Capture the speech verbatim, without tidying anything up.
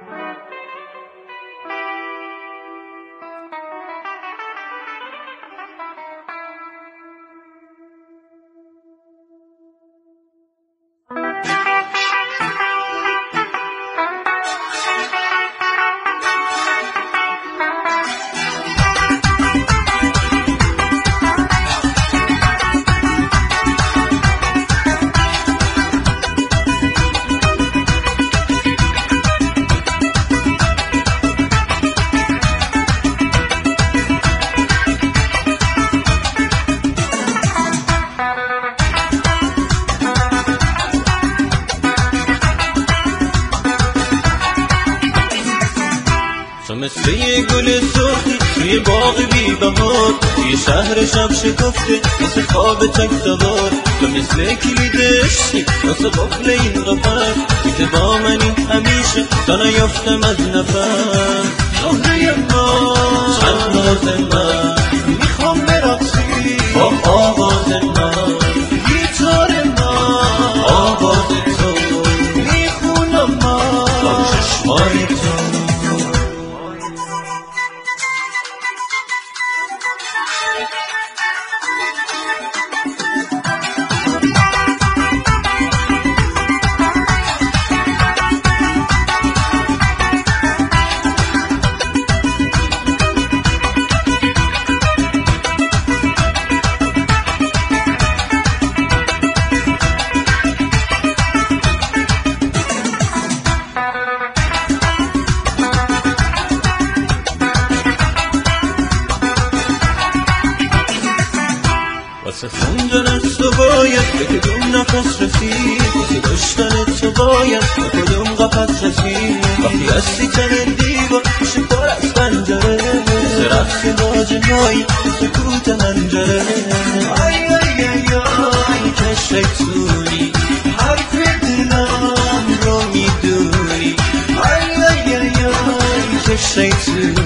تو مثل یه گل سرخی توی باغ بی بهار، توی شهر شب شکفته مثل خواب تک سوار. تو مثل کلید عشقی واسه قفل این قفس، بیت با منی همیشه تا نیفتم از نفس. زهره ما چند ناز من میخوام برقصی با آواز من، گیتار من آواز تو میخونم من با چشمای تو. واسه خوندن از تو باید به کدوم نفس رسید، واسه داشتن تو باید به کدوم قفس رسید. وقتی هستی تن دیوار میشه پر از پنجره، مثل رقص باجنایی سکوت منجره. آی آی آی آی که شیطونی حرف دلم رو میدونی. آی آی آی آی که شیطونی